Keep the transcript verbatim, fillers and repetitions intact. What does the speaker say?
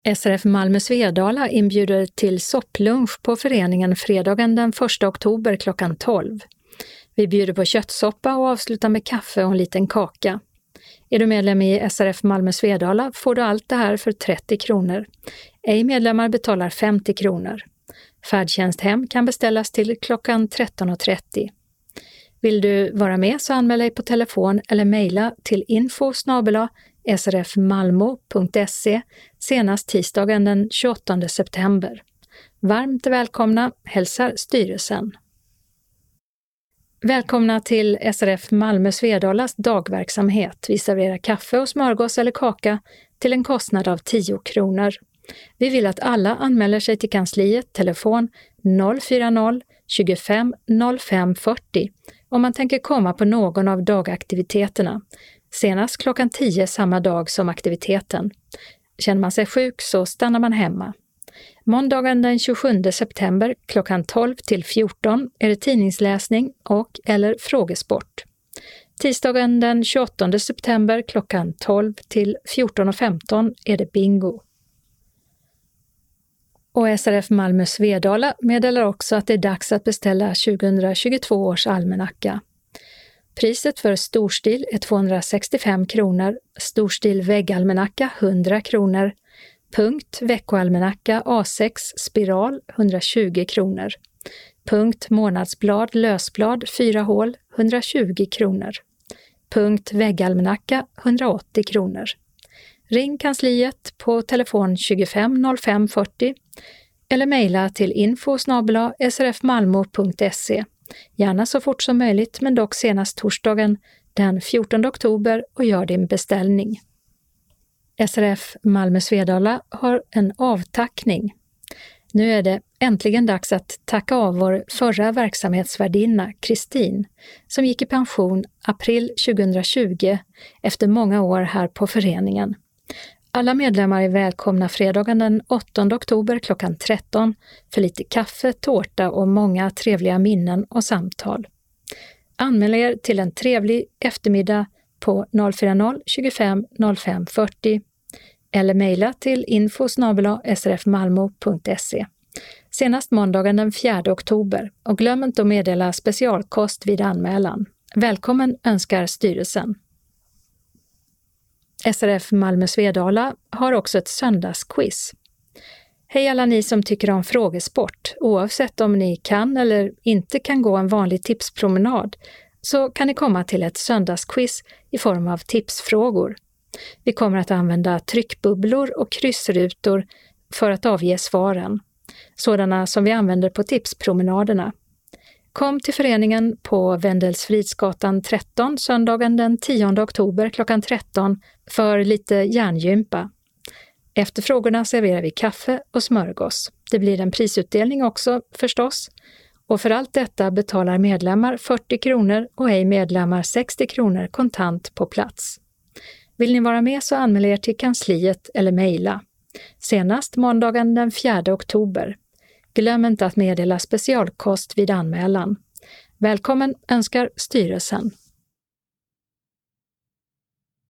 S R F Malmö Svedala inbjuder till sopplunch på föreningen fredagen den första oktober klockan tolv. Vi bjuder på köttsoppa och avslutar med kaffe och en liten kaka. Är du medlem i S R F Malmö Svedala får du allt det här för trettio kronor. Ej medlemmar betalar femtio kronor. Färdtjänst hem kan beställas till klockan tretton och trettio. Vill du vara med så anmäl dig på telefon eller mejla till info snabel-a s r f malmo punkt se senast tisdagen den tjugoåttonde september. Varmt välkomna, hälsar styrelsen. Välkomna till S R F Malmö Svedalas dagverksamhet. Vi serverar kaffe och smörgås eller kaka till en kostnad av tio kronor. Vi vill att alla anmäler sig till kansliet telefon noll fyra noll tjugofem noll fem fyrtio om man tänker komma på någon av dagaktiviteterna. Senast klockan tio samma dag som aktiviteten. Känner man sig sjuk så stannar man hemma. Måndagen den tjugosjunde september klockan tolv till fjorton är det tidningsläsning och eller frågesport. Tisdagen den tjugoåttonde september klockan tolv till fjorton och femton är det bingo. Och S R F Malmö Svedala meddelar också att det är dags att beställa tjugohundratjugotvå års almanacka. Priset för storstil är tvåhundrasextiofem kronor, storstil väggalmanacka hundra kronor, punkt veckoalmanacka A sex spiral hundratjugo kronor, punkt månadsblad lösblad fyra hål hundratjugo kronor, punkt väggalmanacka hundraåttio kronor. Ring kansliet på telefon tjugofem noll fem fyrtio eller mejla till info snabel-a s r f malmo punkt se. Gärna så fort som möjligt men dock senast torsdagen den fjortonde oktober och gör din beställning. S R F Malmö Svedala har en avtackning. Nu är det äntligen dags att tacka av vår förra verksamhetsvärdinna Kristin som gick i pension april tjugohundratjugo efter många år här på föreningen. Alla medlemmar är välkomna fredagen den åttonde oktober klockan tretton för lite kaffe, tårta och många trevliga minnen och samtal. Anmäl er till en trevlig eftermiddag på noll fyra noll tjugofem noll fem fyrtio eller mejla till info snabel-a s r f malmo punkt se. Senast måndagen den fjärde oktober och glöm inte att meddela specialkost vid anmälan. Välkommen önskar styrelsen. S R F Malmö Svedala har också ett söndagsquiz. Hej alla ni som tycker om frågesport. Oavsett om ni kan eller inte kan gå en vanlig tipspromenad så kan ni komma till ett söndagsquiz i form av tipsfrågor. Vi kommer att använda tryckbubblor och kryssrutor för att avge svaren. Sådana som vi använder på tipspromenaderna. Kom till föreningen på Wendelsfridsgatan tretton söndagen den tionde oktober klockan tretton för lite hjärngympa. Efter frågorna serverar vi kaffe och smörgås. Det blir en prisutdelning också förstås. Och för allt detta betalar medlemmar fyrtio kronor och ej medlemmar sextio kronor kontant på plats. Vill ni vara med så anmäl er till kansliet eller mejla. Senast måndagen den fjärde oktober. Glöm inte att meddela specialkost vid anmälan. Välkommen önskar styrelsen.